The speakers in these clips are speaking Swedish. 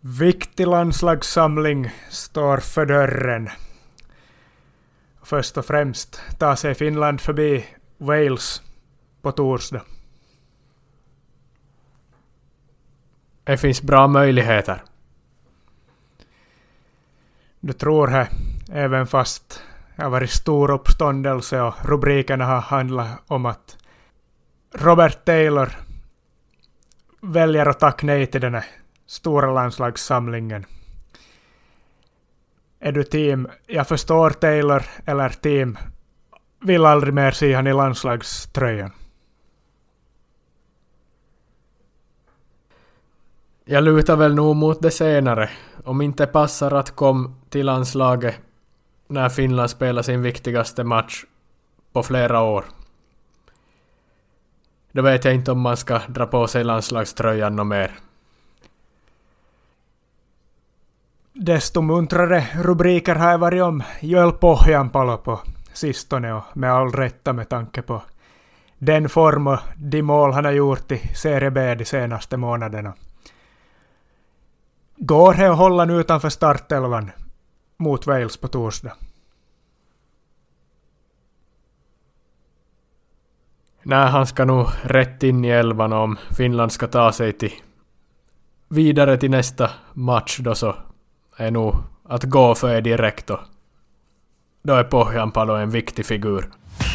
Viktig landslagssamling står för dörren. Först och främst tar sig Finland förbi Wales på torsdag. Det finns bra möjligheter. Du tror det, även fast det har varit stor uppståndelse och rubrikerna har handlat om att Robert Taylor väljer att tacka nej till den här stora landslagssamlingen. Är du team, jag förstår Taylor, eller team, vill aldrig mer se han i landslagströjan? Jag lutar väl nog mot det senare. Om inte passar att komma till landslaget när Finland spelar sin viktigaste match på flera år. Då vet jag inte om man ska dra på sig landslagströjan och mer. Desto muntrare rubriker har varit om Joel Pohjanpalo på sistone, och med all rätta med tanke på den form och de mål han har gjort i Serie B de senaste månaderna. Går det att hålla nu utanför startelvan mot Wales på torsdag? Nej, han ska nog rätt in i elvan om Finland ska ta sig vidare till nästa match, då så är nog att gå för direkt då är Pohjanpalo en viktig figur.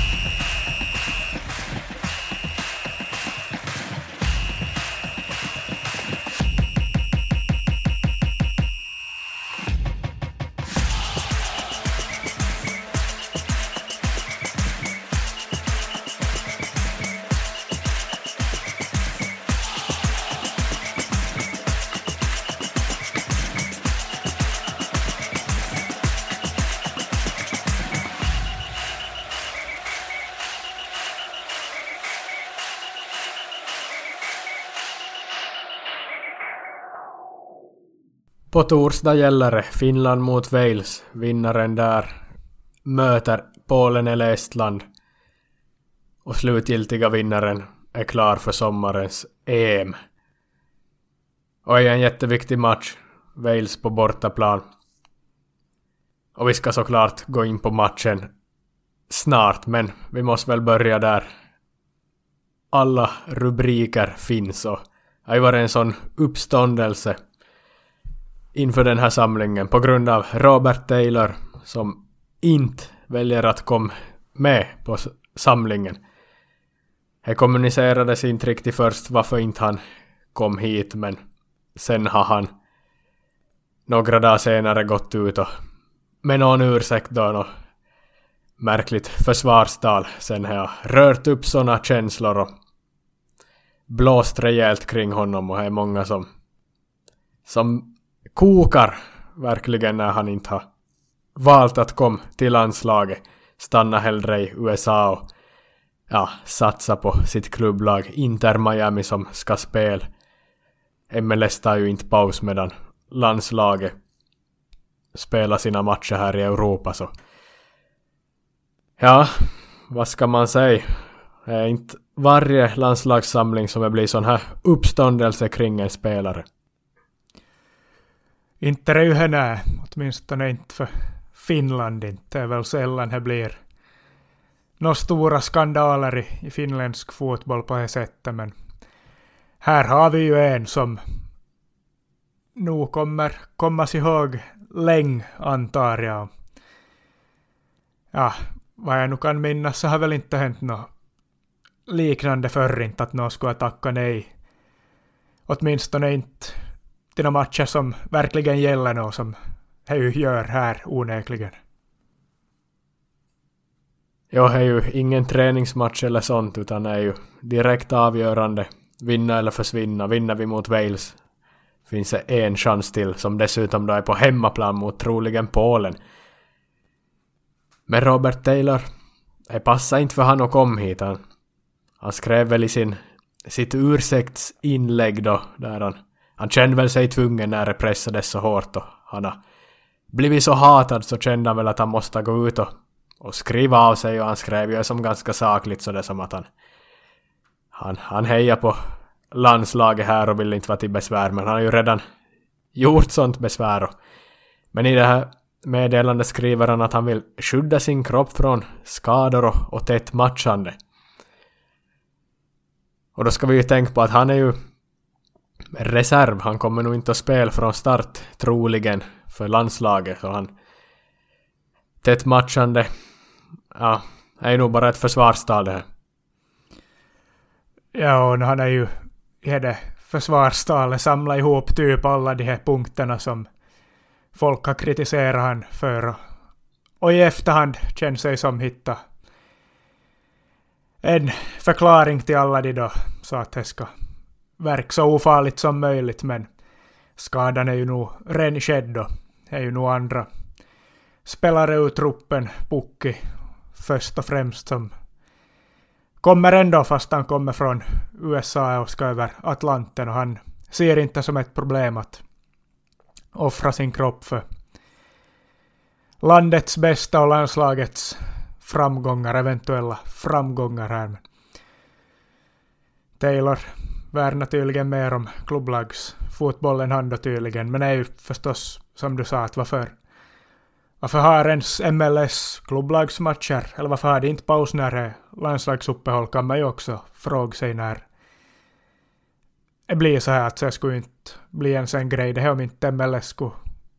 På torsdag gäller det Finland mot Wales. Vinnaren där möter Polen eller Estland. Och slutgiltiga vinnaren är klar för sommarens EM. Och är en jätteviktig match. Wales på bortaplan. Och vi ska såklart gå in på matchen snart, men vi måste väl börja där alla rubriker finns, och det har ju varit en sån uppståndelse inför den här samlingen på grund av Robert Taylor som inte väljer att komma med på samlingen. Det kommunicerades inte riktigt först varför inte han kom hit, men sen har han några dagar senare gått ut och med någon ursäkt då något märkligt försvarstal. Sen har jag rört upp såna känslor och blåst rejält kring honom, och det är många som kokar verkligen när han inte har valt att komma till landslaget, stanna hellre i USA och satsa på sitt klubblag Inter Miami som ska spela. MLS tar ju inte paus medan landslaget spelar sina matcher här i Europa, så vad ska man säga? Det är inte varje landslagssamling som det blir sån här uppståndelse kring en spelare. Inte det ju henne, åtminstone inte för Finland. Inte är väl sällan det blir några stora skandaler i finländsk fotboll på det sättet, men här har vi ju en som nog kommer kommas ihåg länge, antar jag. Ja, vad jag nu kan minnas så har väl inte hänt något liknande förr, inte att någon skulle tacka nej. Åtminstone inte till några matcher som verkligen gäller något, som det ju gör här onekligen. Ja, det är ju ingen träningsmatch eller sånt, utan det är ju direkt avgörande. Vinna eller försvinna. Vinner vi mot Wales finns det en chans till, som dessutom då är på hemmaplan mot troligen Polen. Men Robert Taylor, det passar inte för han att komma hit. Han skrev väl i sitt ursäktsinlägg då, där han kände väl sig tvungen när det pressades så hårt, och han har blivit så hatad, så kände han väl att han måste gå ut och skriva av sig, och han skrev ju som ganska sakligt, så det som att han hejar på landslaget här och vill inte vara till besvär, men han har ju redan gjort sånt besvär. Men i det här meddelandet skriver han att han vill skydda sin kropp från skador och tätt matchande. Och då ska vi ju tänka på att han är ju reserv. Han kommer nog inte att spela från start troligen för landslaget. Så han tätt matchande är nog bara ett försvarstal det här. Ja, och han är ju i det försvarstalet samlat ihop typ alla de här punkterna som folk har kritiserat han för. Och i efterhand känns sig som hitta en förklaring till alla de då, så att det ska verka så ofarligt som möjligt, men skadan är ju nog redan skedd då. Det är ju nog andra spelare ur truppen, Pukki först och främst, som kommer ändå fast han kommer från USA och ska över Atlanten, och han ser inte som ett problem att offra sin kropp för landets bästa och landslagets framgångar, eventuella framgångar här. Men Taylor värnar tydligen mer om klubblagsfotbollen han då tydligen, men är ju förstås som du sa att varför har ens MLS klubblagsmatcher, eller varför har det inte paus när det är landslagsuppehåll, kan man ju också fråga sig när det blir så här att det skulle inte bli ens en grej det här om inte MLS skulle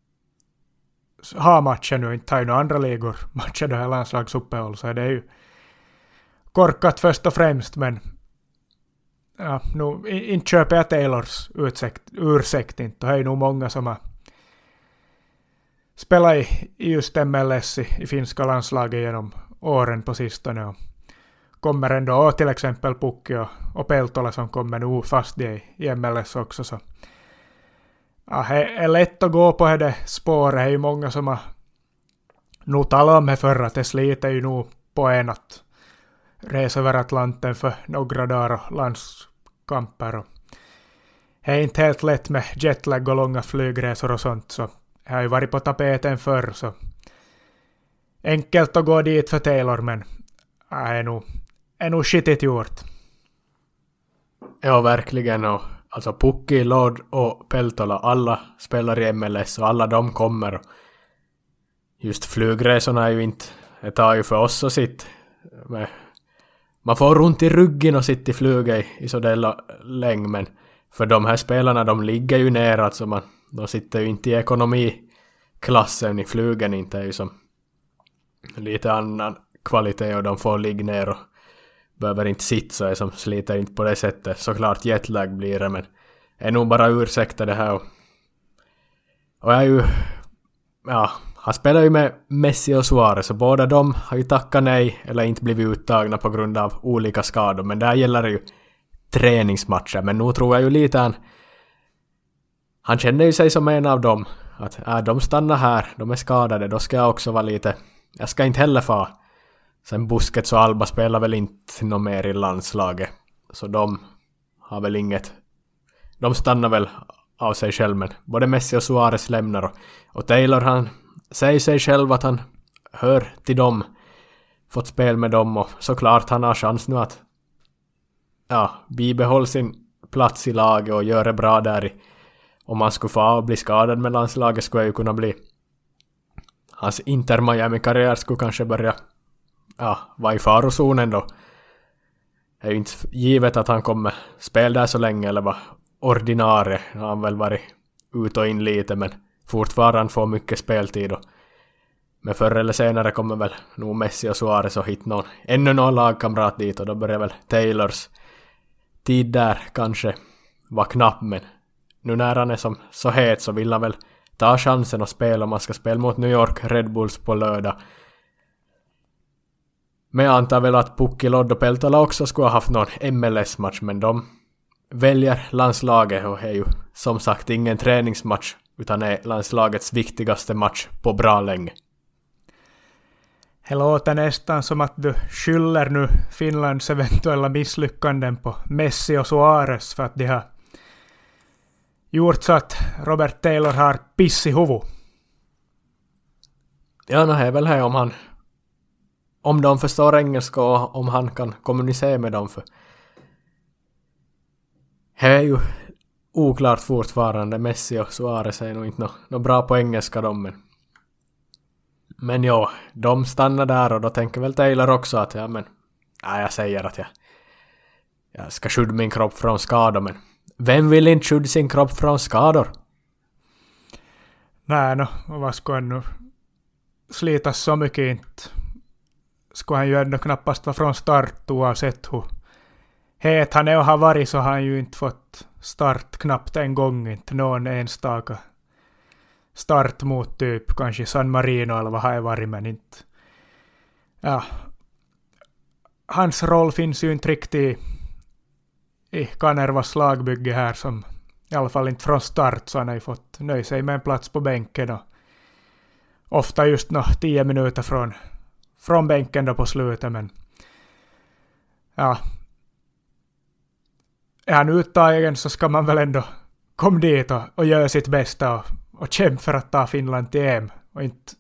ha matcher nu, inte har ju några andra ligor matcher det här landslagsuppehåll, så det är ju korkat först och främst, men ja, nu inte köper jag Taylors ursäkt inte, och det är nog många som har spelat i just MLS i finska landslaget genom åren på sistone, och kommer ändå till exempel Pukki och Peltola som kommer nu fast i MLS också, så ja, det är lätt att gå på det spåret. Det är ju många som har nog talat om det förr, att det sliter ju nog på en att resa över Atlanten för några dagar och landskamper, och det är inte helt lätt med jetlag och långa flygresor och sånt, så jag har ju varit på tapeten förr, så enkelt att gå dit för Taylor, men är nog skitigt gjort. Ja, verkligen. Och alltså Pukki, Lord och Peltola, alla spelar i MLS och alla de kommer. Just flygresorna är ju inte, det tar ju för oss att sitta. Man får runt i ryggen och sitta i flyget i så där länge, men för de här spelarna, de ligger ju ner, alltså de sitter ju inte i ekonomiklassen i flygen, inte är ju som lite annan kvalitet, och de får ligga ner och behöver inte sitta, så är som sliter inte på det sättet. Såklart jetlag blir det, men är nog bara ursäkta det här. Och jag är ju, han spelar ju med Messi och Suarez, så båda de har ju tackat nej eller inte blivit uttagna på grund av olika skador, men där gäller det ju träningsmatcher. Men nu tror jag ju lite han känner ju sig som en av dem, att de stannar här, de är skadade, då ska jag också vara lite, jag ska inte heller få. Sen Busquets och Alba spelar väl inte något mer i landslaget, så de har väl inget, de stannar väl av sig själv, men både Messi och Suarez lämnar, och Taylor, han säger sig själv att han hör till dem, fått spel med dem, och såklart han har chans nu att bibehålla sin plats i laget och göra bra där. Om man skulle få bli skadad med landslaget skulle ju kunna bli, hans Inter-Miami-karriär skulle kanske börja vara i farozonen då. Det är ju inte givet att han kommer spela där så länge eller vara ordinarie. Han har väl varit ut och in lite, men fortfarande får mycket speltid. Men förr eller senare kommer väl nog Messi och Suarez och hitta ännu någon lagkamrat dit, och då börjar väl Taylors tid där kanske vara knapp, men nu när han är som så het så vill han väl ta chansen att spela, om man ska spela mot New York Red Bulls på lördag. Men jag antar väl att Pukki, Lod och Peltola också skulle ha haft någon MLS-match, men de väljer landslaget, och är ju som sagt ingen träningsmatch utan är landslagets viktigaste match på bra länge. Det låter nästan som att du skyller nu Finlands eventuella misslyckanden på Messi och Suarez för att de har gjort så att Robert Taylor har piss i huvud. Ja, det är väl här om de förstår engelska och om han kan kommunicera med dem, för det är ju oklart fortfarande. Messi och Suarez är nog inte något bra på engelska de. Men ja, de stannar där och då tänker väl Taylor också att jag säger att jag ska skydda min kropp från skador. Men vem vill inte skydda sin kropp från skador? Nej, och vad ska han nu slitas så mycket inte? Ska han ju ändå knappast vara från start oavsett hur het han är och har varit, så har han ju inte fått start knappt en gång, inte någon enstaka start mot typ kanske San Marino eller vad har jag varit, men inte. Ja, hans roll finns ju inte riktigt i Kanervas lagbygge här, som i alla fall inte från start, så han har ju fått nöja sig med en plats på bänken och ofta just 10 minuter från bänken då på slutet, men ja, är han uttagen så ska man väl ändå komma dit och göra sitt bästa och kämpa för att ta Finland till EM och inte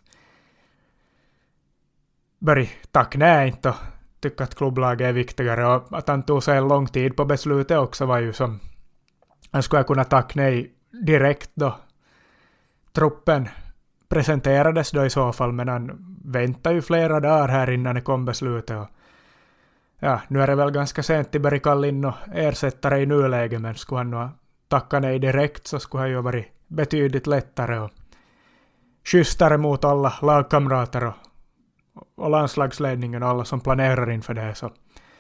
börja tacka nej inte och tycka att klubblaget är viktigare, och att han tog sig en lång tid på beslutet också var ju som han skulle kunna tacka nej direkt då truppen presenterades då i så fall, men han väntar ju flera dagar här innan det kom beslutet och ja, nu är det väl ganska sent att börja kalla in och ersättare i nuläget, men skulle han nog tacka nej direkt så skulle han ju varit betydligt lättare och schysstare mot alla lagkamrater och landslagsledningen och alla som planerar inför det, så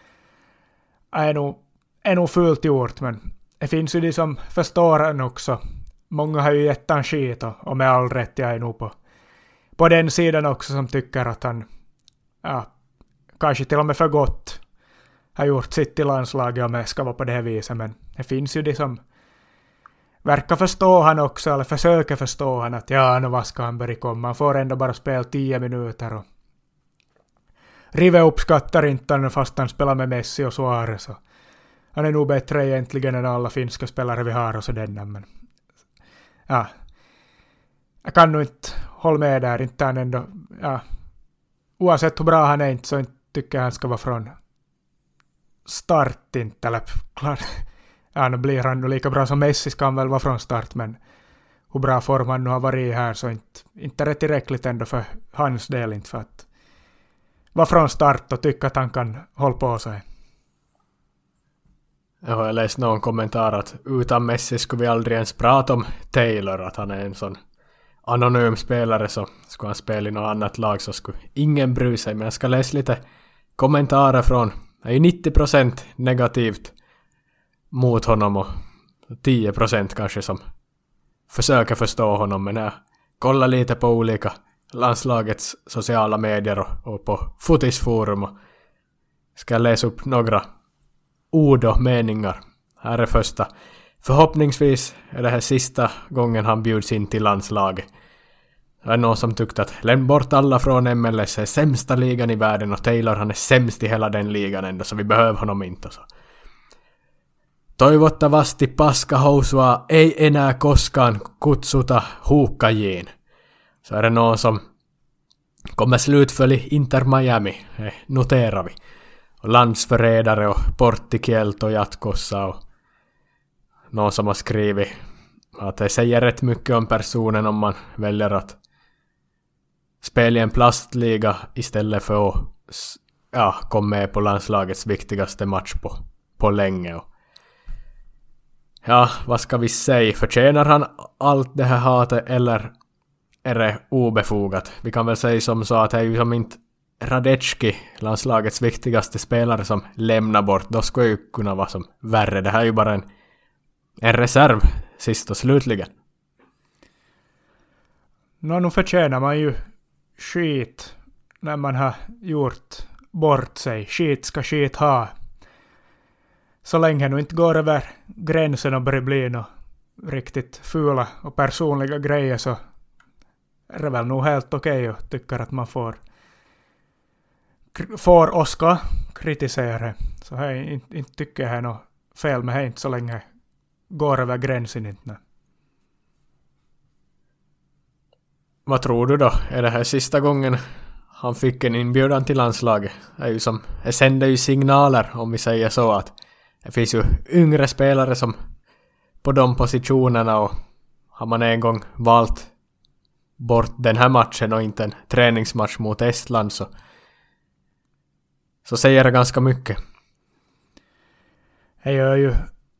är nog fullt gjort, men det finns ju de som förstår han också. Många har ju gett han skit och med all rätt, jag är nog på den sidan också som tycker att han kanske till och med för gott har gjort sitt i landslaget om det ska vara på det här viset, men det finns ju de som verkar förstå han också, eller försöker förstå han att vad ska han börja komma, han får ändå bara spela 10 minuter och Rive uppskattar inte han fast han spelar med Messi och Suarez, så han är nog bättre egentligen än alla finska spelare vi har och sådär, men jag kan nog inte hålla med där, inte han ändå, oavsett hur bra han är inte, så inte tycker jag han ska vara från start inte, eller klart, nu blir han nog lika bra som Messi, ska han väl vara från start, men hur bra form han nu har varit här, så inte är det tillräckligt ändå för hans del, inte för att vara från start och tycka att han kan hålla på sig. Jag har läst någon kommentar att utan Messi skulle vi aldrig ens prata om Taylor, att han är en sån anonym spelare, så skulle han spela i något annat lag så skulle ingen bry sig. Men jag ska läsa lite kommentarer från, det är ju 90% negativt mot honom och 10% kanske som försöker förstå honom, men jag kollar lite på olika landslagets sociala medier och på Fotisforum och ska läsa upp några ord och meningar. Här är första. Förhoppningsvis är det här sista gången han bjuds in till landslaget. Det är någon som tyckte att lämna bort alla från MLS är sämsta ligan i världen och Taylor han är sämst i hela den ligan ändå, så vi behöver honom inte. Så. Toivottavasti paskahousua ei enää koskaan kutsuta huuhkajiin. Så är det någon som kommer slutfölja Inter Miami, noterar vi. Och landsförrädare och porttikielto jatkossa och någon som har skrivit att det säger rätt mycket om personen om man väljer att spela i en plastliga istället för att komma med på landslagets viktigaste match på länge. Och vad ska vi säga? Förtjänar han allt det här hatet eller är det obefogat? Vi kan väl säga som så att det är ju som inte Radecki, landslagets viktigaste spelare, som lämnar bort. Då skulle ju kunna vara som värre. Det här är ju bara en reserv sist och slutligen. Nu förtjänar man ju skit när man har gjort bort sig. Skit ska skit ha. Så länge nu inte går över gränsen och börjar bli något riktigt fula och personliga grejer, så är det väl nog helt okej och tycker att man får och ska kritisera. Så här inte tycker jag är något fel med det, inte så länge går över gränsen inte. Vad tror du då? Är det här sista gången han fick en inbjudan till landslaget? Det sänder ju signaler, om vi säger så, att det finns ju yngre spelare som på de positionerna, och har man en gång valt bort den här matchen och inte en träningsmatch mot Estland, så säger det ganska mycket. Det gör ju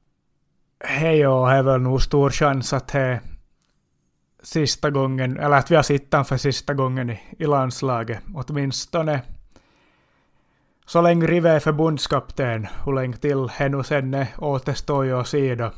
är väl nog stor chans att det sista gången, eller att vi har sittat för sista gången i landslaget. Åtminstone så länge Rive är förbundskapten, hur länge till henne sen återstår ju att se då.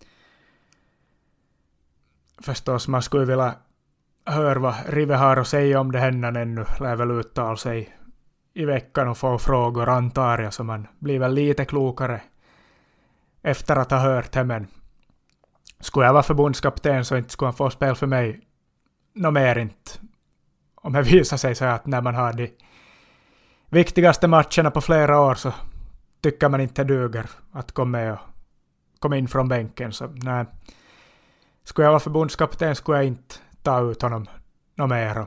Förstås, man skulle vilja höra vad Rive har att säga om det henne ännu. Lär väl uttala sig i veckan och få frågor, antar jag, så man blir väl lite klokare efter att ha hört det. Men skulle jag vara förbundskapten så inte skulle han få spel för mig mer inte. Om det visar sig så att när man har de viktigaste matcherna på flera år så tycker man inte duger att komma in från bänken. Så nej, skulle jag vara förbundskapten skulle jag inte ta ut honom mer.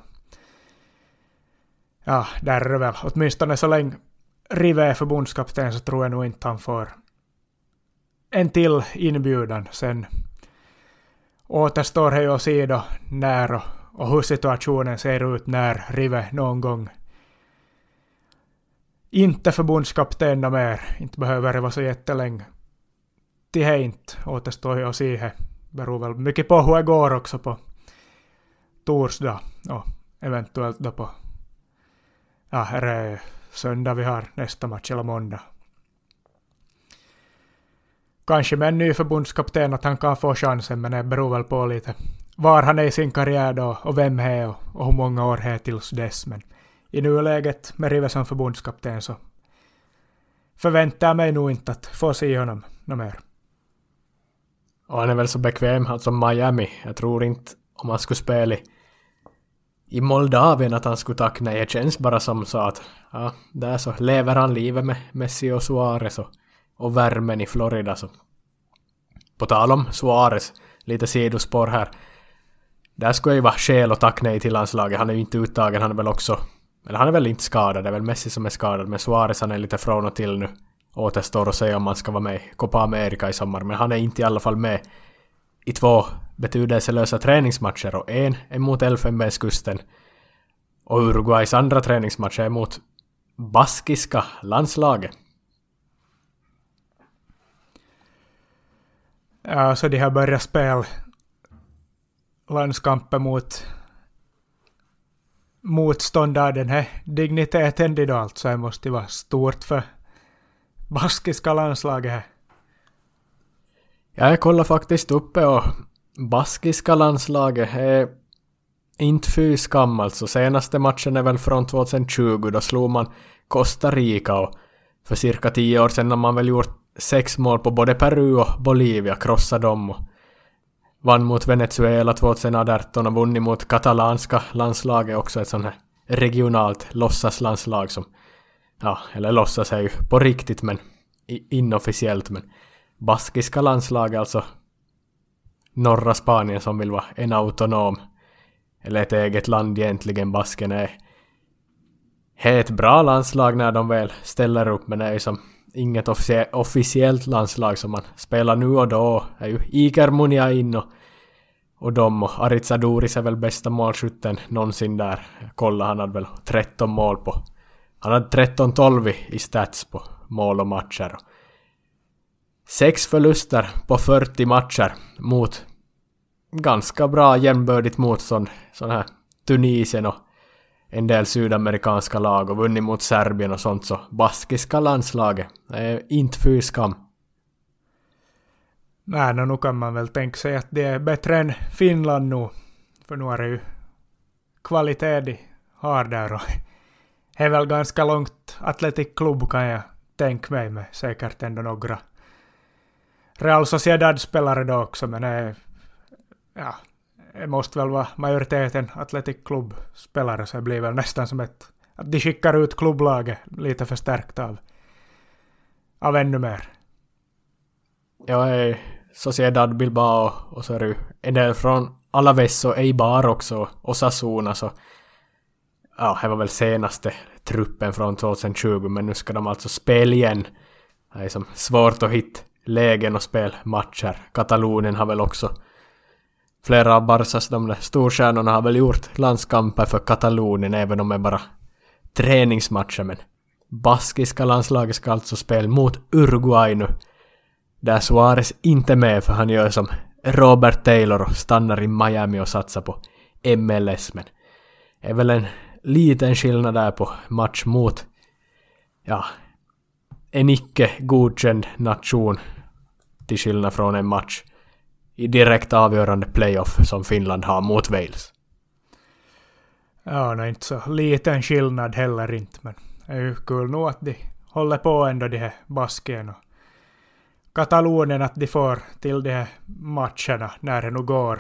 Ja, där är det väl. Åtminstone så länge Rive är förbundskapten så tror jag nog inte han får en till inbjudan. Sen återstår det ju att se då när och hur situationen ser ut när Rive någon gång inte förbundskapten mer. Inte behöver det vara så jättelänge. Det är inte återstår ju att se det. Beror väl mycket på hur det går också på torsdag och eventuellt då på är det söndag vi har nästa match eller måndag. Kanske med en ny förbundskapten att han kan få chansen, men det beror väl på lite var han är i sin karriär då och vem det är och hur många år det är tills dess. Men i nuläget med Rive som förbundskapten så förväntar jag mig nog inte att få se honom mer. Och han är väl så bekväm, alltså Miami. Jag tror inte om han skulle spela i Moldavien att han skulle tacka nej. Det känns bara som så att ja, där så lever han livet med Messi och Suarez och värmen i Florida. Så. På tal om Suarez, lite sidospår här. Där skulle ju vara skäl att tacka nej till landslaget. Han är ju inte uttagen, han är väl också, eller han är väl inte skadad, det är väl Messi som är skadad. Men Suarez han är lite från och till nu. Återstår att säga om man ska vara med i Copa America i sommar. Men han är inte i alla fall med i 2 betydelselösa träningsmatcher. Och en är mot Elfenbenskusten. Och Uruguays andra träningsmatcher är mot baskiska landslaget. Ja, så de har börjat spela landskamper mot motståndare den här digniteten idag. Så det måste vara stort för baskiska landslaget här. Jag kollar faktiskt uppe och baskiska landslaget är inte fy skam alltså. Senaste matchen är väl från 2020, då slog man Costa Rica och för cirka 10 år sedan har man väl gjort 6 mål på både Peru och Bolivia, krossade dem och vann mot Venezuela 2018 och vunnit mot katalanska landslaget, också ett sånt här regionalt låtsaslandslag som ja, eller låtsas är ju på riktigt men inofficiellt, men baskiska landslag, alltså norra Spanien som vill vara en autonom eller ett eget land egentligen. Basken är ett bra landslag när de väl ställer upp, men det är ju som inget officiellt landslag som man spelar nu och då. Det är ju Iker Muniain och de, och Aritz Duris är väl bästa målskytten någonsin där. Kolla, han hade väl 13 mål på, han hade 13-12 i stats på mål och matcher. 6 förluster på 40 matcher mot ganska bra jämnbördigt motstånd. Sån här Tunisien och en del sydamerikanska lag, och vunnit mot Serbien och sånt. Så baskiska landslaget är inte fy skam. Nej, nu kan man väl tänka sig att det är bättre än Finland nu. För nu är det ju kvalitet de har där, och det är väl ganska långt atletikklubb kan jag tänka mig, med säkert ändå några Real Sociedad-spelare då också, men det måste väl vara majoriteten atletikklubb-spelare, så det blir väl nästan som att de skickar ut klubblaget lite förstärkt av ännu mer. Jag är Sociedad Bilbao, och så är det en del från Alaves och Eibar också, och Sasuna, så ja, det var väl senaste truppen från 2020, men nu ska de alltså spela igen. Det är som svårt att hitta lägen och spelmatcher. Katalonien har väl också flera av Barças de där storstjärnorna har väl gjort landskamper för Katalonien, även om det är bara träningsmatcher. Men baskiska landslaget ska alltså spela mot Uruguay nu, där Suarez inte med, för han gör som Robert Taylor och stannar i Miami och satsar på MLS. Men det är väl en liten skillnad där på match mot en icke godkänd nation, till skillnad från en match i direkt avgörande playoff som Finland har mot Wales. Ja, det är inte så liten skillnad heller inte, men det är ju kul nog att de håller på ändå, de här Baskien och Katalonien, att de får till de här matcherna när det nu går.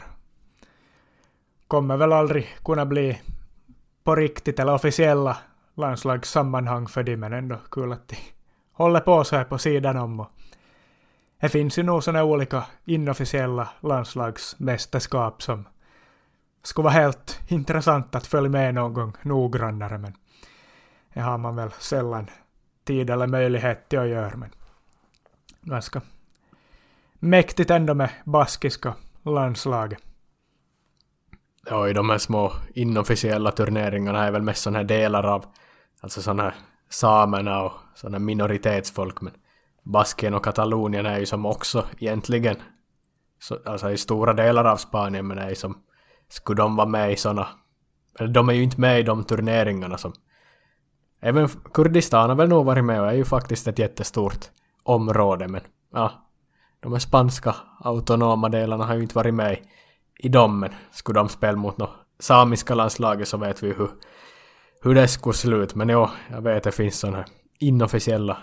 Kommer väl aldrig kunna bli på riktigt eller officiella landslagssammanhang för dem, men ändå kul att de håller på så här på sidan om. Och det finns ju nog sådana olika inofficiella landslagsmästerskap som skulle vara helt intressant att följa med någon gång noggrannare, men det har man väl sällan tid eller möjlighet till att göra. Men ganska mäktigt ändå med baskiska landslaget. Ja, i de här små inofficiella turneringarna är väl mest sådana här delar av, alltså sådana här samerna och sådana minoritetsfolk, men Baskien och Katalonien är ju som också egentligen alltså i stora delar av Spanien, men är ju som, skulle de vara med i sådana, eller de är ju inte med i de turneringarna som, även Kurdistan har väl nog varit med och är ju faktiskt ett jättestort område, men de här spanska autonoma delarna har ju inte varit med i dem, men skulle de spela mot något samiska landslaget så vet vi hur det skulle sluta. Men jag vet att det finns sådana här inofficiella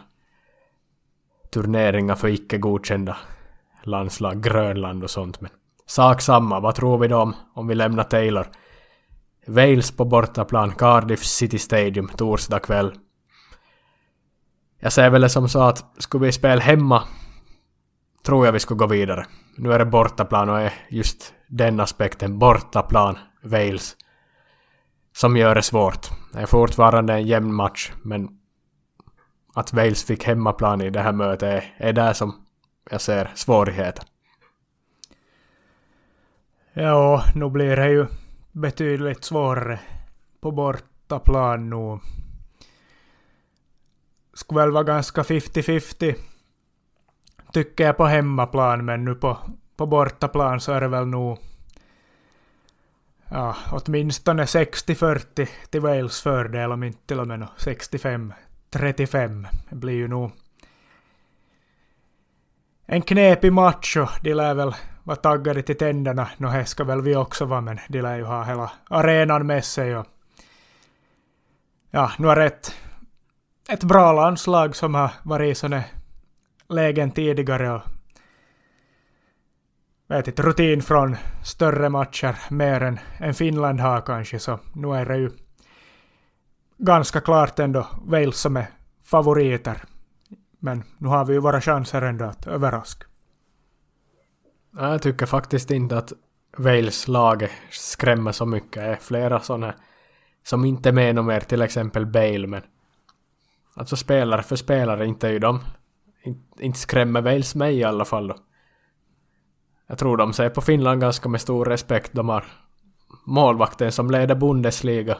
turneringar för icke godkända landslag, Grönland och sånt. Men sak samma, vad tror vi då om vi lämnar Taylor? Wales på bortaplan, Cardiff City Stadium, torsdag kväll. Jag säger väl som så att skulle vi spela hemma tror jag vi skulle gå vidare. Nu är det bortaplan och är just den aspekten, bortaplan, Wales, som gör det svårt. Det är fortfarande en jämn match, men att Wales fick hemmaplan i det här mötet är där som jag ser svårigheter. Ja, nu blir det ju betydligt svårare på bortaplan nu. Skulle väl vara ganska 50-50 tycker jag på hemmaplan, men nu på bortaplan så är det väl nog åtminstone 60-40 till Wales fördel, om inte till och med 65-35. Det blir ju nog en knepig match och de lär väl vara taggade till tänderna. Här ska väl vi också vara, men de lär ju ha hela arenan med sig. Och nu är det ett bra landslag som har varit i sådana lägen tidigare och rutin från större matcher mer än Finland har kanske, så nu är det ju ganska klart ändå Wales som är favoriter, men nu har vi ju våra chanser ändå att överraska. Jag tycker faktiskt inte att Wales laget skrämmer så mycket. Det är flera sådana som inte är med mer, till exempel Bale, men alltså spelare för spelare inte är ju de inte skrämmer Wales mig i alla fall då. Jag tror de ser på Finland ganska med stor respekt. De har målvakten som leder Bundesliga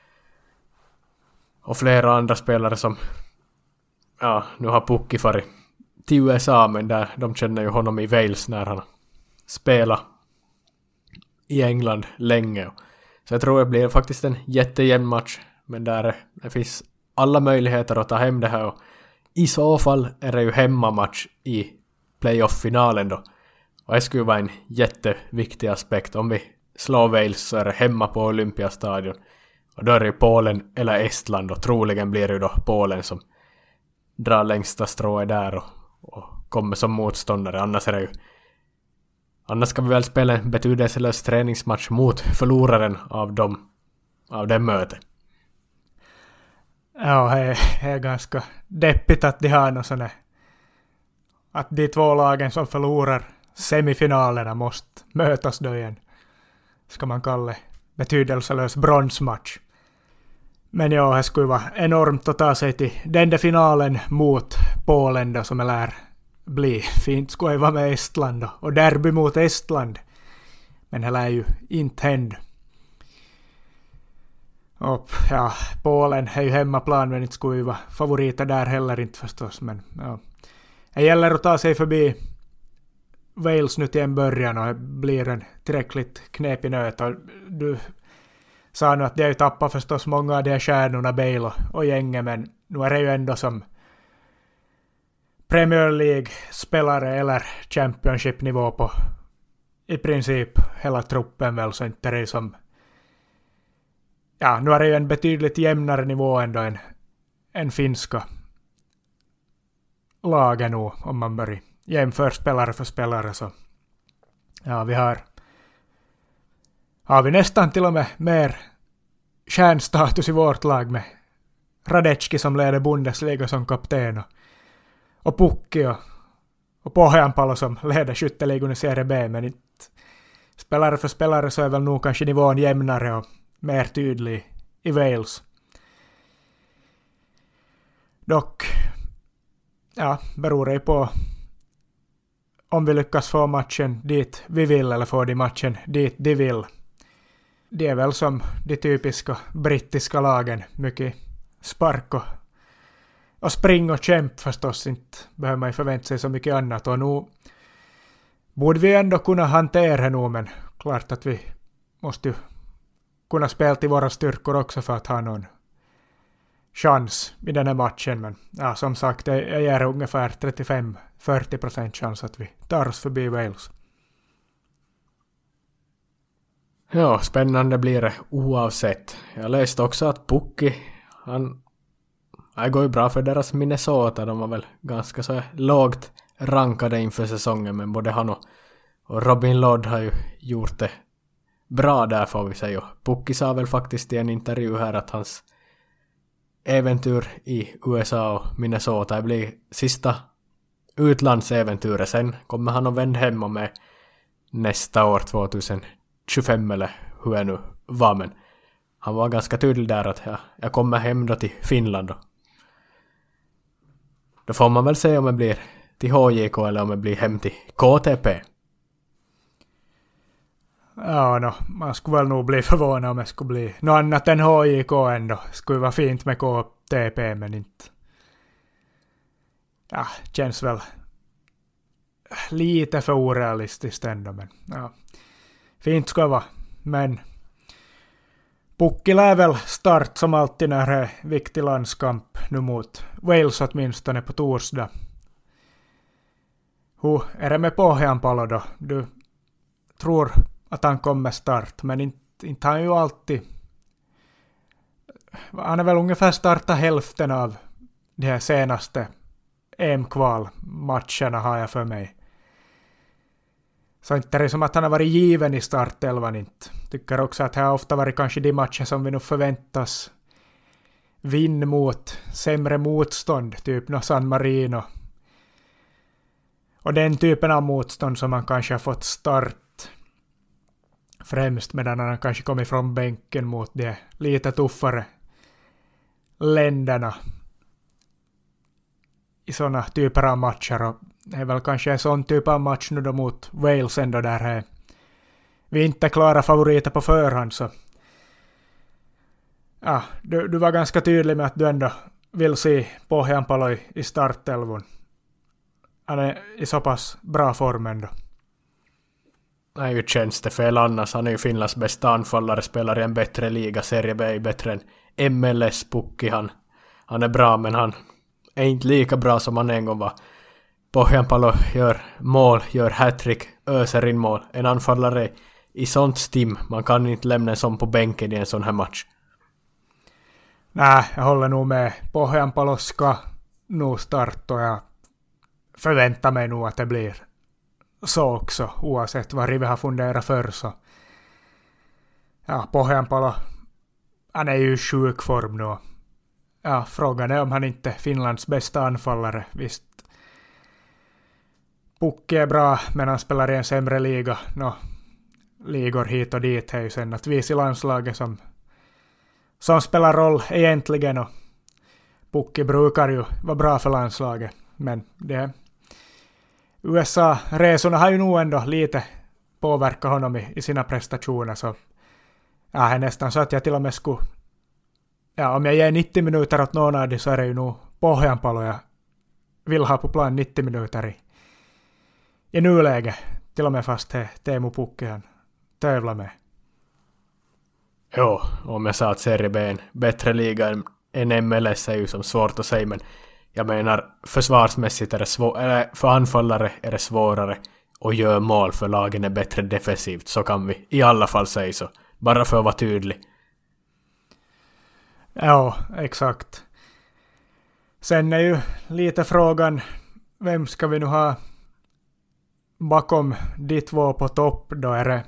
och flera andra spelare som nu har Pukki farit till USA, men där de känner ju honom i Wales när han spelar i England länge. Så jag tror det blir faktiskt en jättejämn match, men där det finns alla möjligheter att ta hem det här, och i så fall är det ju hemmamatch i playoff-finalen då. Och det skulle vara en jätteviktig aspekt. Om vi slår Wales så är det hemma på Olympiastadion. Och då är det ju Polen eller Estland, och troligen blir det ju då Polen som drar längsta strået där och kommer som motståndare. Annars ska vi väl spela en betydelselös träningsmatch mot förloraren av det mötet. Ja, det är ganska deppigt att de har något sådär, att de två lagen som förlorar semifinalerna måste mötas då igen. Ska man kalla det betydelselös bronsmatch. Men det skulle vara enormt att ta sig till den där finalen mot Polen då, som lär bli. Fint skulle jag vara med Estland då. Och derby mot Estland. Men det lär ju inte hända. Och ja, Polen är ju hemmaplan, men inte skulle ju vara favoriter där heller inte förstås. Men ja, det gäller att ta sig förbi Wales nu till en början, och det blir en tillräckligt knepig nöt. Och du sa nu att de har ju tappat förstås många av de här stjärnorna, Bale och gänget, men nu är det ju ändå som Premier League-spelare eller Championship-nivå på i princip hela truppen väl, så inte är det som... Ja, nu är det ju en betydligt jämnare nivå ändå än finska lagen nu, om man börjar jämför spelare för spelare. Så ja, vi har vi nästan till och med mer stjärnstatus i vårt lag med Radecki som leder Bundesliga som kapten och Pukki och Pohjanpalo som leder skytteligan i Serie B, men inte spelare för spelare så är väl nog kanske nivån jämnare och mer tydlig i Wales. Dock, ja, beror det på om vi lyckas få matchen dit vi vill eller få de matchen dit de vill. Det är väl som de typiska brittiska lagen, mycket spark och spring och kämp förstås, inte behöver man förvänta sig så mycket annat, och nu borde vi ändå kunna hantera nu, men klart att vi måste ju kunna spela till våra styrkor också för att ha någon chans i den här matchen. Men ja, som sagt, jag ger ungefär 35-40% chans att vi tar oss förbi Wales. Ja, spännande blir det oavsett. Jag läste också att Pukki, det går ju bra för deras Minnesota. De var väl ganska så lågt rankade inför säsongen, men både han och Robin Lod har ju gjort det bra där, får vi säga. Pukki sa väl faktiskt i en intervju här att hans äventyr i USA och Minnesota blir sista utlandsäventyret. Sen kommer han att vända hem med nästa år 2025 eller hur det nu var, men han var ganska tydlig där att jag kommer hem då till Finland då får man väl se om det blir till HJK eller om det blir hem till KTP. Ja, man skulle väl nog bli förvånad om det skulle bli något annat än HJK ändå. Det skulle vara fint med KTP, men inte. Ja, känns väl lite för orealistiskt ändå, men ja. Fint ska vara, men Pukki lär väl start som alltid när det är viktig landskamp nu mot Wales åtminstone på torsdag. Hur är det med Pohjanpalo då? Du tror att han kommer start, men inte han ju alltid. Han är väl ungefär startat hälften av de här senaste EM-kvalmatcherna har jag för mig. Så inte är det som att han har varit given i startelvan inte. Tycker också att det har ofta varit kanske de matcher som vi nu förväntas vinna mot sämre motstånd, typ no San Marino. Och den typen av motstånd som man kanske har fått start främst, medan han kanske kommit från bänken mot de lite tuffare länderna i sådana typer av matcher. Och det är väl kanske en sån typ av match nu då mot Wales ändå där vi inte klara favoriter på förhand. Så ja, du var ganska tydlig med att du ändå vill se Pohjanpalo i startelvon. Han är i så pass bra form ändå. Nej, ju känns det fel annars. Han är ju Finlands bästa anfallare, spelar i en bättre liga, Serie B, bättre än MLS. Pukki. Han är bra, men han är inte lika bra som han en gång var. Pohjanpalo gör mål, gör hattrick, öser in mål. En anfallare i sånt stim, man kan inte lämna en sån på bänken i en sån här match. Nej, jag håller nog med. Pohjanpalo ska nog starta, och jag förväntar mig nog att det blir så också, oavsett vad Rive har funderat för. Så ja, Pohjanpalo, han är ju i sjuk form nu. Ja, frågan är om han inte är Finlands bästa anfallare. Visst, Pukki är bra, men han spelar i en sämre liga. Ligor hit och dit är ju sen att visa i landslaget som spelar roll egentligen. Och Pukki brukar ju vara bra för landslaget, men det USA-resorna har ju nog ändå lite påverkat honom i sina prestationer, så ja, det är nästan så att jag till och med skulle, ja, om jag ger 90 minuter åt någon av det så är det ju nog Pohjanpalo jag vill ha på plan 90 minuter i nuläge, till och med fast Teemu Pukki han tävlar med. Jo, om jag sa att Serie B är en bättre liga än MLS är ju som svårt att säga, men jag menar försvarsmässigt är det för anfallare är det svårare att göra mål, för lagen är bättre defensivt, så kan vi i alla fall säga så, bara för att vara tydlig. Ja, exakt. Sen är ju lite frågan, vem ska vi nu ha bakom de två på topp? Då är det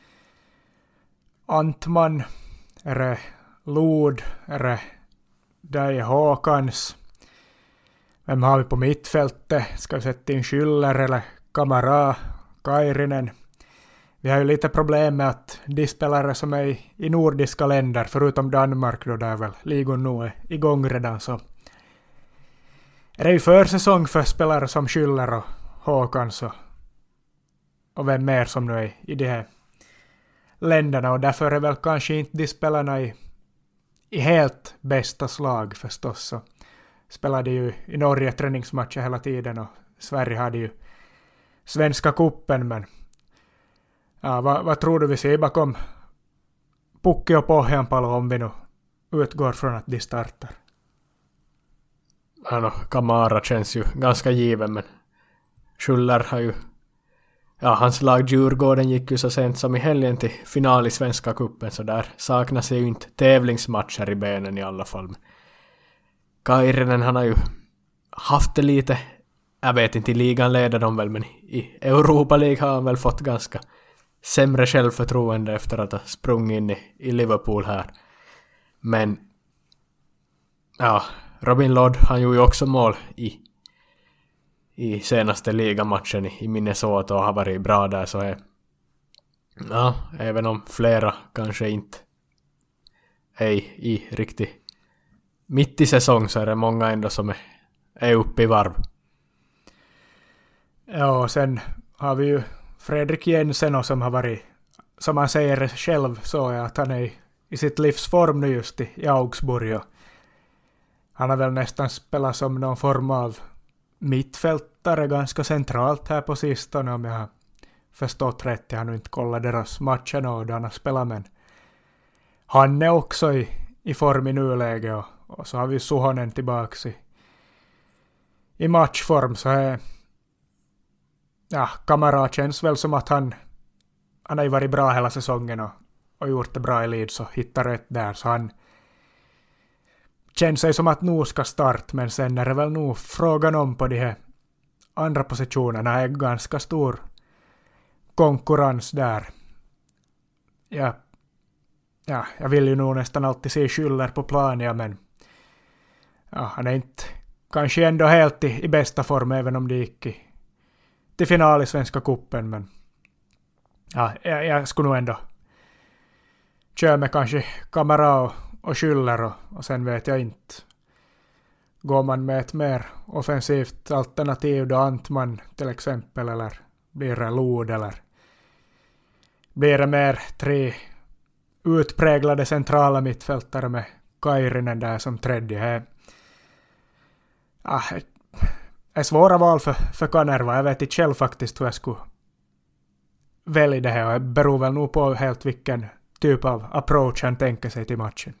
Antman, är det Lod, är det Dai Håkans? Vem har vi på mittfältet? Ska vi sätta in Schüller eller Kamara, Kairinen? Vi har ju lite problem med att de spelare som är i nordiska länder, förutom Danmark då, där väl ligan nu är igång redan, så är det ju försäsong för spelare som Schüller och Håkans och vem mer som nu är i de här länderna, och därför är väl kanske inte de spelarna i helt bästa slag förstås. Så spelade ju i Norge träningsmatcher hela tiden, och Sverige hade ju Svenska kuppen, men ja, vad tror du vi ser bakom Pukki och Pohjanpalo om vi nu utgår från att de startar? Kamara känns ju ganska given, men Schüller har ju, ja, hans lag Djurgården gick ju så sent som i helgen till final i Svenska kuppen, så där saknas ju inte tävlingsmatcher i benen i alla fall. Kairinen, han har ju haft det lite, jag vet inte, i ligan leder de väl, men i Europa League har han väl fått ganska sämre självförtroende efter att ha sprungit in i Liverpool här. Men ja, Robin Lod, han gjorde ju också mål i senaste ligamatchen i Minnesota och har varit bra där, så är, ja, även om flera kanske inte är i riktigt mitt i säsong, så är det många ändå som är uppe i varv. Ja, och sen har vi ju Fredrik Jensen som har varit, som han säger själv, så är att han är i sitt livsform nu just i Augsburg. Han har väl nästan spelat som någon form av mittfältare ganska centralt här på sistone, om jag har förstått rätt. Jag har nu inte kollat deras matcher och då han har spelat, men han är också i form i nuläge, och så har vi Suhonen tillbaka i matchform, så är, ja, Kamara känns väl som att han har ju varit bra hela säsongen och gjort det bra i Leeds och hittar rätt där, så han känns sig som att nu ska start, men sen är det väl nog frågan om på de här andra positionerna är ganska stor konkurrens där. Ja, jag vill ju nog nästan alltid se Schüller på plan, ja, men ja, han är inte kanske ändå helt i bästa form, även om det gick till final i Svenska kuppen, men ja, jag skulle nog ändå köra med kanske Kamara och Schüller, och sen vet jag inte. Går man med ett mer offensivt alternativ då, Antman till exempel, eller blir det Lod, eller blir det mer 3 utpräglade centrala mittfältare med Kairinen där som tredje? Är svåra val för Kanerva. Jag vet inte själv faktiskt hur jag skulle välja det här, och det beror väl nog på helt vilken typ av approach han tänker sig till matchen.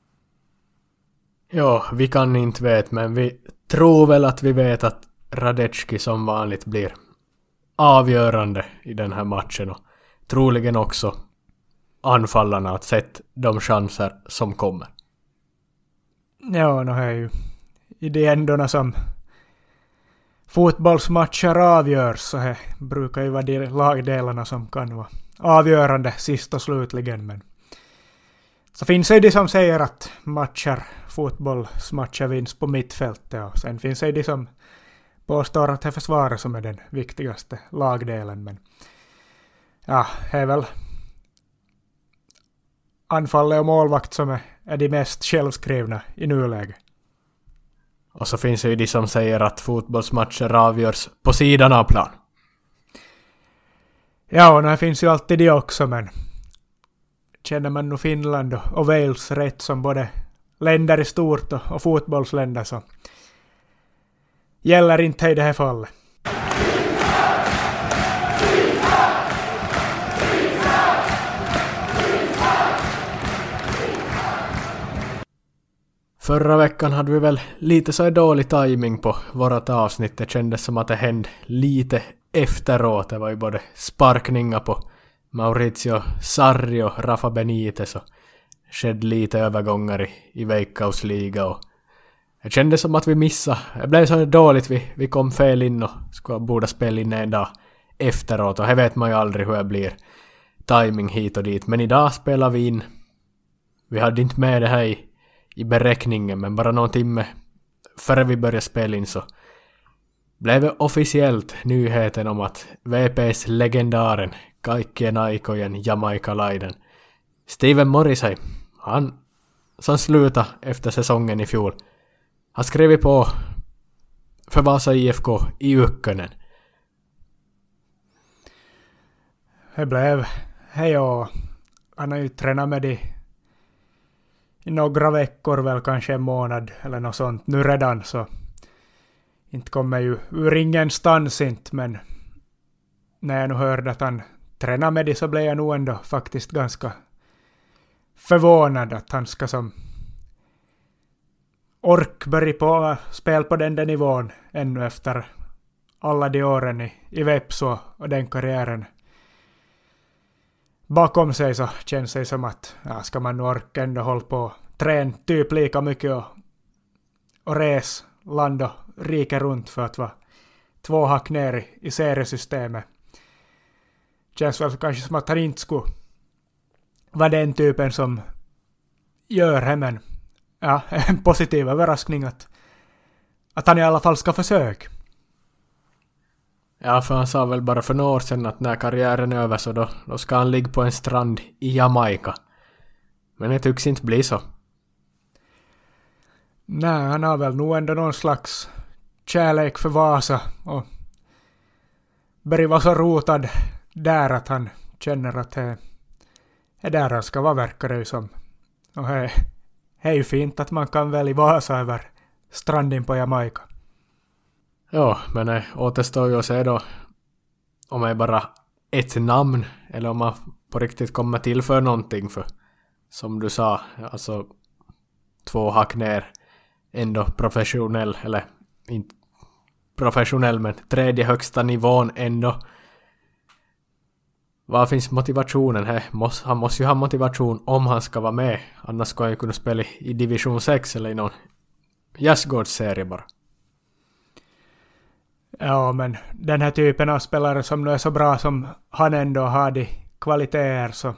Ja, vi kan inte veta, men vi tror väl att vi vet att Radecki som vanligt blir avgörande i den här matchen, och troligen också anfallarna att sätta de chanser som kommer. Ja, det är ju i de ändorna som fotbollsmatcher avgörs, så här brukar ju vara de lagdelarna som kan vara avgörande sist och slutligen, men så finns det de som säger att fotbollsmatcher vinns på mittfältet, och sen finns det de som påstår att det är försvaret som är den viktigaste lagdelen, men ja, det är väl anfallet och målvakt som är de mest självskrivna i nuläget. Och så finns det ju de som säger att fotbollsmatcher avgörs på sidan av plan. Ja, och det finns ju alltid det också, men känner man nu Finland och Wales rätt som både länder i stort och fotbollsländer, så gäller inte i det här fallet. Förra veckan hade vi väl lite så dålig timing på vårat avsnitt. Det kändes som att det hände lite efteråt. Det var ju både sparkningar på Maurizio Sarri och Rafa Benitez och skedde lite övergångar i Veikkausliga. Och det kändes som att vi missade. Det blev så dåligt. Vi kom fel in och skulle borde spela in en dag efteråt. Och här vet man ju aldrig hur det blir. Timing hit och dit. Men idag spelar vi in. Vi hade inte med det här i beräkningen, men bara någon timme före vi började spela in så blev det officiellt nyheten om att VPs legendaren Kaikkien aikojen Jamaikalaiden Steven Morrissey, han som slutade efter säsongen i fjol, har skrivit på för Vasa IFK i Ykkönen. Det blev hej, och han har ju tränat med i några veckor, väl kanske en månad eller något sånt nu redan, så inte kommer ju ur ingenstans inte, men när jag nu hörde att han tränar med det så blev jag nog ändå faktiskt ganska förvånad att han ska som börja på spel på den där nivån ännu efter alla de åren i Vepsu och den karriären bakom sig, så känns det som att ska man nu orka ändå hålla på träna typ lika mycket och res land och rike runt för att vara 2 hack ner i seriesystemet. Känns väl kanske som att han inte skulle vara den typen som gör det, men ja, en positiv överraskning att han i alla fall ska försöka. Ja, för han sa väl bara för några år sedan att när karriären är över så då ska han ligga på en strand i Jamaica. Men det tycks inte bli så. Nej, han har väl nog ändå någon slags kärlek för Vasa och börjar vara så rotad där att han känner att det är där han ska vara, verkar det som. Och det är ju fint att man kan välja Vasa över stranden på Jamaica. Ja, men det återstår ju att se då om det är bara ett namn eller om man på riktigt kommer till för någonting, för som du sa, alltså 2 hack ner, ändå professionell, eller inte professionell men 3:e högsta nivån ändå. Vad finns motivationen här? Han måste ju ha motivation om han ska vara med, annars ska han ju kunna spela i division 6 eller i någon Gärsgårdsserie bara. Ja, men den här typen av spelare som nu är så bra som han ändå har de kvaliteter, så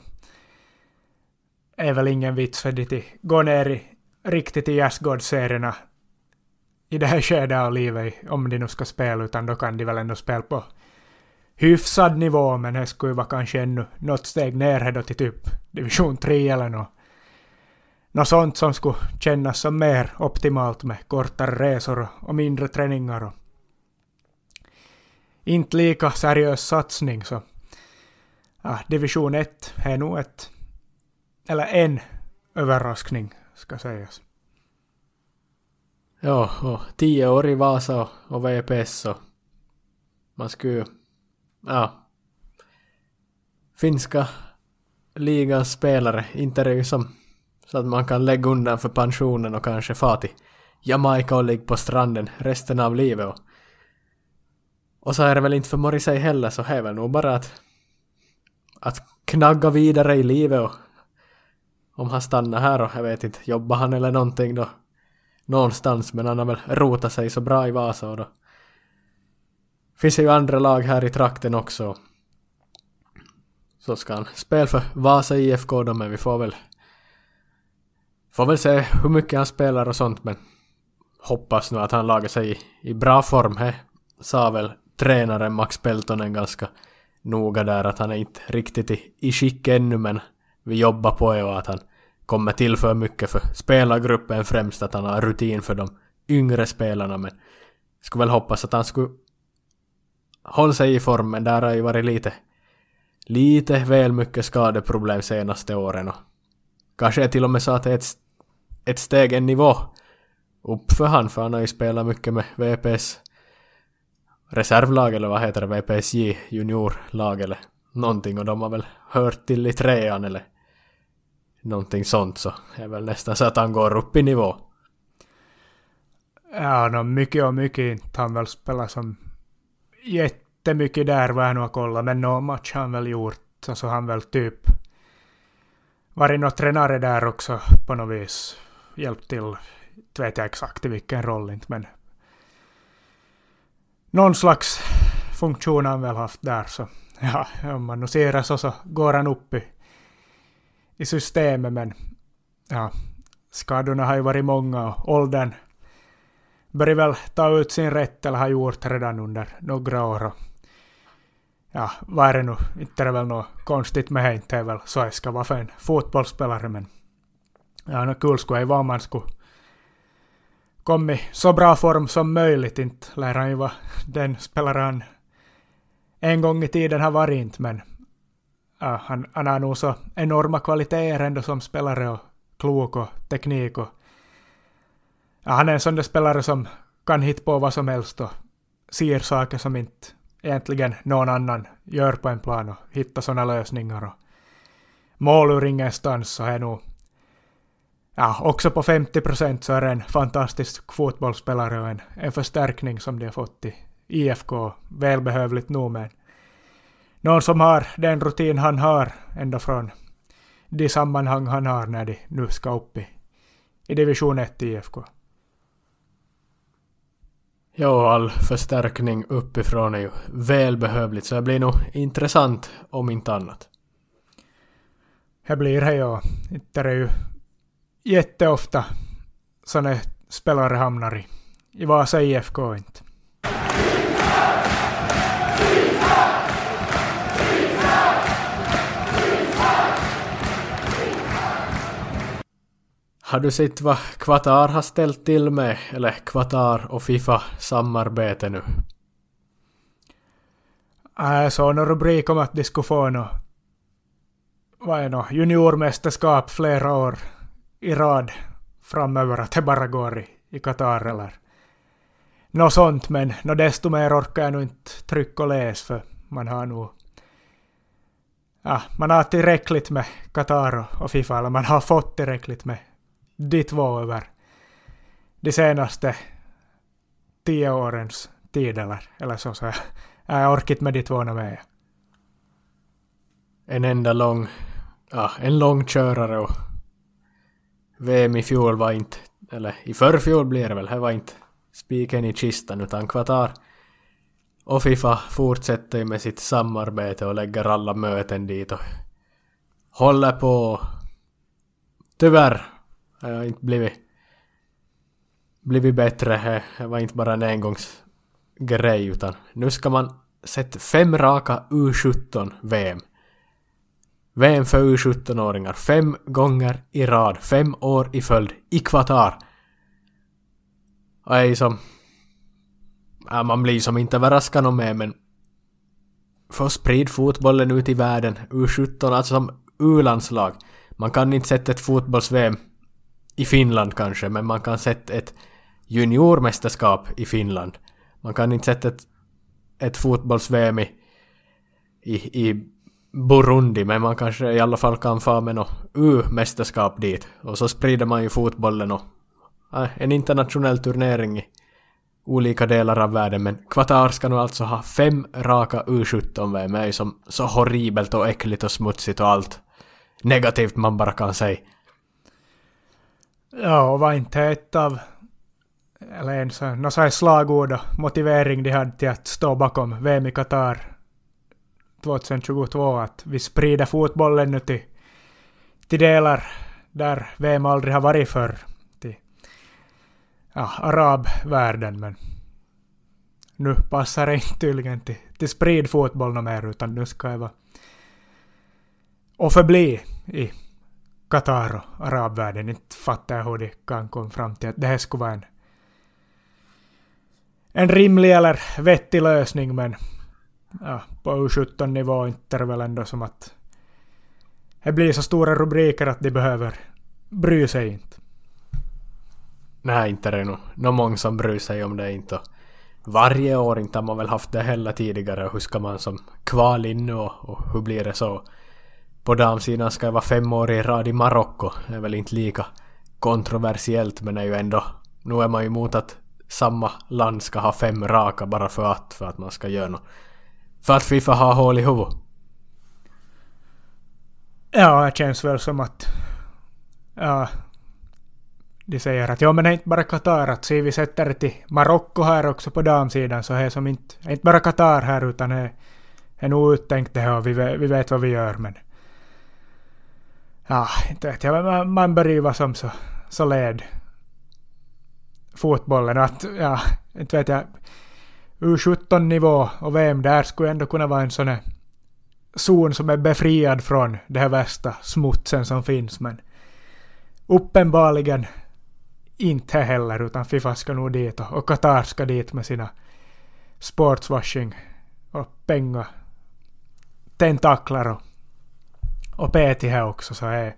är väl ingen vits för det att gå ner riktigt i Gärsgårdsserierna i det här skedet av livet om de nu ska spela, utan då kan de väl ändå spela på hyfsad nivå, men det skulle vara kanske ännu något steg ner då till typ division 3 eller något sånt som skulle kännas som mer optimalt med kortare resor och mindre träningar och inte lika seriös satsning. Så division 1 är nog en överraskning ska sägas. Ja, och 10 år i Vasa och VPS, så man skulle finska ligans spelare, inte det som så att man kan lägga undan för pensionen och kanske få till Jamaica och ligga på stranden resten av livet. Och så är det väl inte för Morrissey heller, så är väl nog bara att knagga vidare i livet, och om han stannar här och jag vet inte, jobbar han eller någonting då någonstans, men han har väl rotat sig så bra i Vasa, och då finns det ju andra lag här i trakten också. Så ska han spela för Vasa IFK då, men vi får väl se hur mycket han spelar och sånt, men hoppas nu att han lagar sig i bra form. He sa väl tränaren Max Peltonen ganska noga där, att han är inte riktigt i skick ännu, men vi jobbar på det och att han kommer till för mycket för spelargruppen främst, att han har rutin för de yngre spelarna, men skulle väl hoppas att han skulle hålla sig i form, men där har ju varit lite väl mycket skadeproblem senaste åren. Och kanske till och med så att det är ett steg, en nivå upp för han har ju spelat mycket med VPS reservlag, eller vad heter det, VPSJ juniorlag eller någonting, och de har väl hört till i trean eller någonting sånt, så det är väl nästan så att han går upp i nivå. Ja, mycket och mycket inte. Han väl spelar som jättemycket där vad jag nu har kollat, men någon match har han väl gjort, alltså han väl typ varit något tränare där också på något vis, hjälpt till, inte vet jag exakt i vilken roll inte, men någon slags funktion har han väl haft där, så ja, om man nu ser det så går han upp i systemet, men ja, skadorna har ju varit många och åldern börjar väl ta ut sin rätt, eller har gjort redan under några år. Och ja, vad är det nu? Inte är det väl något konstigt med det, inte är väl så jag ska vara för en fotbollsspelare, men ja, något kul skulle vara om man skulle komma i så bra form som möjligt. Inte lär han ju vara den spelare han en gång i tiden har varit inte, men ja, han har nog så enorma kvaliteter ändå som spelare och klok och teknik och ja, han är en sån där spelare som kan hitta på vad som helst och ser saker som inte egentligen någon annan gör på en plan och hitta såna lösningar och mål ur ingenstans, så är nog ja, också på 50% så är det en fantastisk fotbollsspelare och en förstärkning som de har fått i IFK, välbehövligt nog, med någon som har den rutin han har ända från de sammanhang han har när de nu ska upp i division 1 i IFK. Ja, all förstärkning uppifrån är ju välbehövligt, så det blir nog intressant om inte annat. Det blir det, ja. Det är ju jätteofta sådana spelare hamnar i Vasa IFK inte. Har du sett vad Qatar har ställt till med, eller Qatar och FIFA samarbete nu? Jag såg någon rubrik om att de skulle få juniormästerskap flera år i rad framöver, att det bara går i Qatar eller något sånt, men desto mer orkar jag nog inte trycka och läsa, för man har nog man har tillräckligt med Qatar och FIFA, eller man har fått tillräckligt med de två över de senaste 10 årens tid eller så jag orkit med de två med. En enda lång körare, och VM i fjol var inte, eller i förfjol blir det väl, det var inte spiken i kistan, utan Qatar och FIFA fortsätter med sitt samarbete och lägger alla möten dit och håller på. Tyvärr har jag inte blivit bättre. Det var inte bara en engångsgrej, utan nu ska man sätta 5 raka U17 VM för U17-åringar 5 gånger i rad, 5 år i följd i Qatar. Och man blir som inte överraskad med, men för att sprida fotbollen ut i världen, U17, alltså som U-landslag. Man kan inte sätta ett fotbolls-VM i Finland kanske, men man kan sätta ett juniormästerskap i Finland. Man kan inte sätta ett fotbolls-VM i Burundi, men man kanske i alla fall kan få med något U-mästerskap dit. Och så sprider man ju fotbollen och en internationell turnering i olika delar av världen. Men Qatar ska nu alltså ha 5 raka U17-VM. Det är ju som så horribelt och äckligt och smutsigt och allt negativt man bara kan säga. Ja, och var inte ett av eller ens något så här slagord och motivering de hade till att stå bakom VM i Qatar 2022, att vi sprider fotbollen nu till delar där VM aldrig har varit förr, till arabvärlden, men nu passar det inte tydligen till sprid fotboll mer, utan nu ska jag vara och förbli i Qatar och arabvärlden. Inte fattar jag hur de kan komma fram till att det här skulle vara en rimlig eller vettig lösning, men på U17-nivå inte är det väl ändå som att det blir så stora rubriker att de behöver bry sig inte. Nej, inte är det nog. Många som bryr sig om det inte. Varje år inte har man väl haft det heller tidigare. Hur ska man som kval in nu och hur blir det så? På damsidan ska jag vara 5 år i rad i Marocko. Det är väl inte lika kontroversiellt, men är ju ändå. Nu är man ju emot att samma land ska ha 5 raka bara för att man ska göra något. För att FIFA har hål i huvudet. Ja, det känns väl som att de säger att men det är inte bara Qatar, att se vi sätter det till Marocko här också på damsidan, så är det som inte bara Qatar här, utan det är nog uttänkt det här och vi vet vad vi gör, men inte vet jag, man börjar ju vara som så led fotbollen att inte vet jag, U17-nivå och VM där skulle ändå kunna vara en sån här zon som är befriad från det här värsta smutsen som finns, men uppenbarligen inte heller, utan FIFA ska nog dit och Qatar ska dit med sina sportswashing och pengar tentaklar och PT här också, så är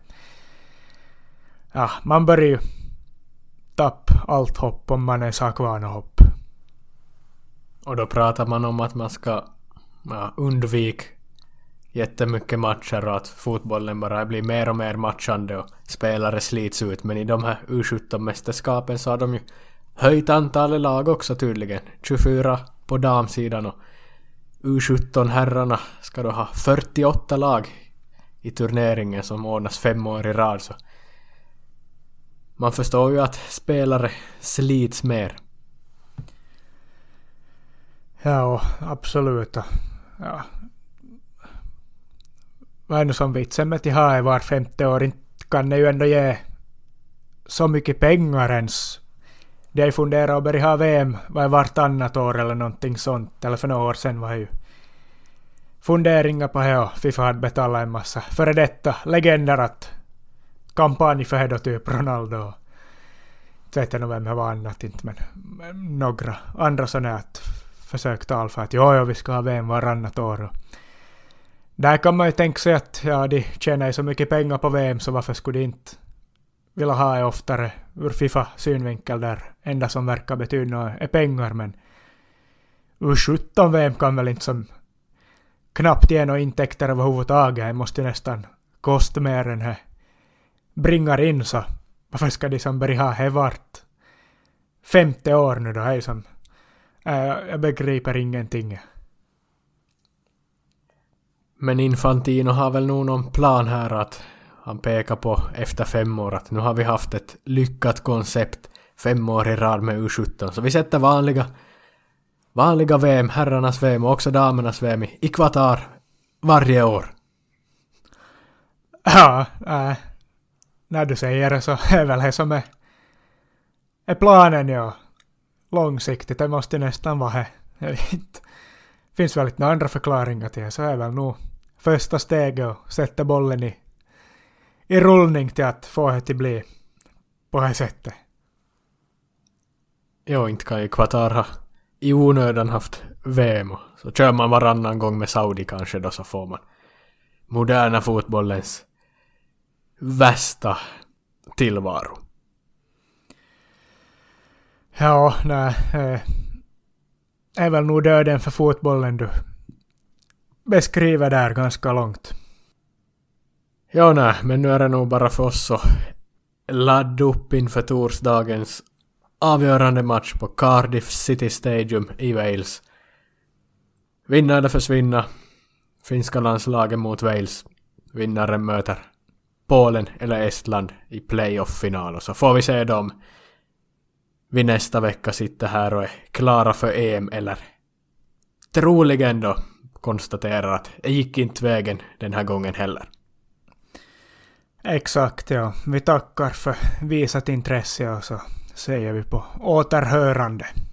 man börjar ju tappa allt hopp om man är sakvan och hopp. Och då pratar man om att man ska undvika jättemycket matcher och att fotbollen bara blir mer och mer matchande och spelare slits ut. Men i de här U17-mästerskapen så har de ju höjt antalet lag också tydligen. 24 på damsidan och U17-herrarna ska då ha 48 lag i turneringen som ordnas 5 år i rad. Så man förstår ju att spelare slits mer. Ja, absolut. Ja. Vad är det som vitsen med att ha var 50 år? Inte kan det ju ändå ge så mycket pengar ens. De funderar och börja ha VM vartannat år eller någonting sånt. Eller för några år sedan var ju funderingar på det och FIFA hade betalat en massa före detta legender att kampanj för det typ Ronaldo. Jag vet inte vem det var annat inte, men några andra sådana att försökt tala för att jo, vi ska ha VM varannat år. Och där kan man ju tänka sig att de tjänar ju så mycket pengar på VM, så varför skulle de inte vilja ha det oftare ur FIFA-synvinkel där enda som verkar betyda är pengar, men U17 VM kan väl inte som knappt ge några intäkter överhuvudtaget. Det måste ju nästan kosta mer än det bringar in, så varför ska de som börja ha det vart 50 år nu då? Det är som jag begriper ingenting. Men Infantino har väl nog någon plan här att han pekar på efter 5 år att nu har vi haft ett lyckat koncept 5 år i rad med U17. Så vi sätter vanliga VM, herrarnas VM och också damernas VM i Qatar varje år. Ja, när du säger det så är väl det som är planen, ja. Långsiktigt, det måste nästan vara det. Jag vet inte. Finns väl inte några andra förklaringar till det, så är väl nog första steget och sätta bollen i rullning till att få det till bli på det sättet. Jo, inte kan ju Qatar ha i onödan haft VM. Så kör man varannan gång med Saudi kanske då, så får man moderna fotbollens värsta tillvaro. Ja, nej. Är väl nog döden för fotbollen du beskriver där ganska långt. Ja, nej, men nu är det nog bara för oss att ladda upp inför torsdagens avgörande match på Cardiff City Stadium i Wales. Vinna eller försvinna. Finska landslagen mot Wales. Vinnaren möter Polen eller Estland i playoff-final. Och så får vi se dem vi nästa vecka sitter här och är klara för EM, eller troligen då konstaterar att det gick inte vägen den här gången heller. Exakt, ja. Vi tackar för visat intresse och så säger vi på återhörande.